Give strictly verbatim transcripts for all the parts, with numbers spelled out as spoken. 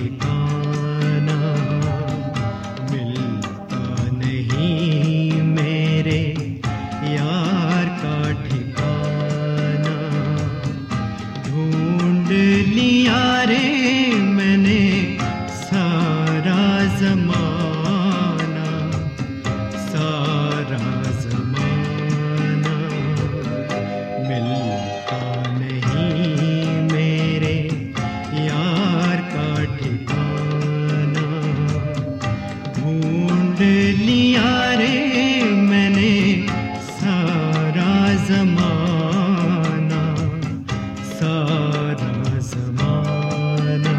ठिकाना मिलता नहीं, मेरे यार का ठिकाना। ढूंढ लिया रे मैंने सारा ज़माना, सारा ज़माना। मिलता नहीं मेरे यार का ठिकाना। ढूंढ लिया रे मैंने सारा ज़माना, सारा ज़माना।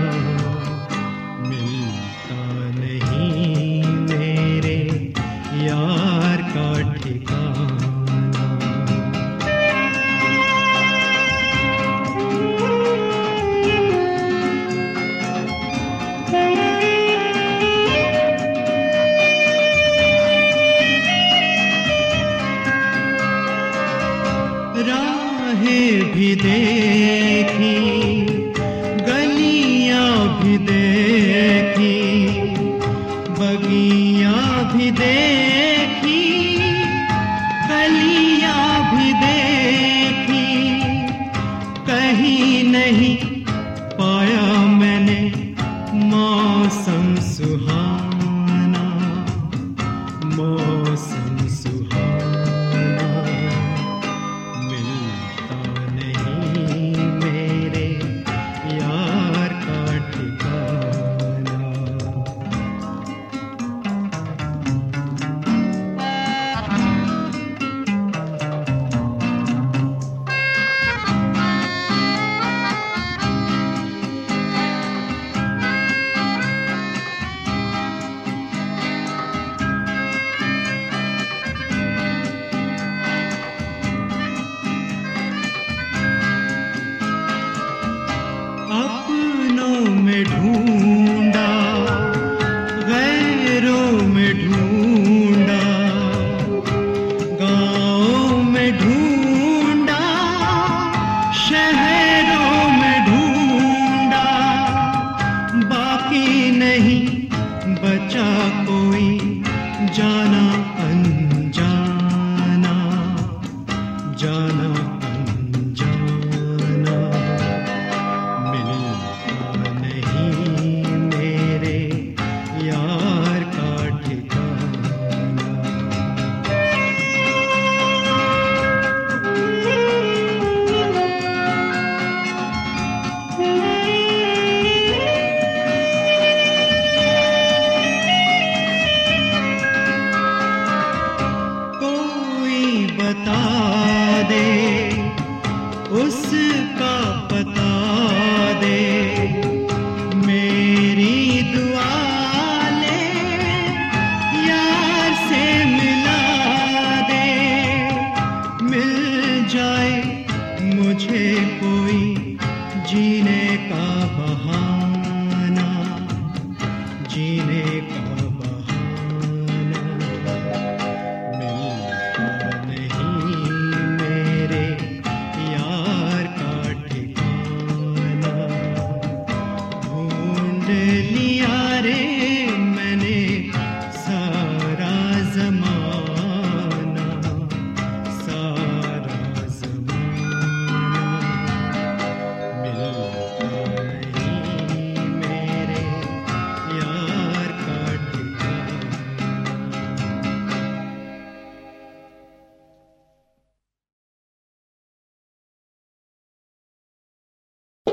मिलता नहीं मेरे यार का ठिकाना। राहें भी देखी, गलियां भी देखी, बगियां भी देखी, गलियां भी देखी। कहीं नहीं पाया मैंने मौसम सुहाना, मौसम सुहाना। मिलता नहीं मेरे यार का ठिकाना। अपनों में ढूंढा, गैरों में ढूंढा, गाँवों में ढूंढा, शहरों में ढूंढा। बाकी नहीं बचा कोई जाना अनजाना, जाना अनजाना। मिलता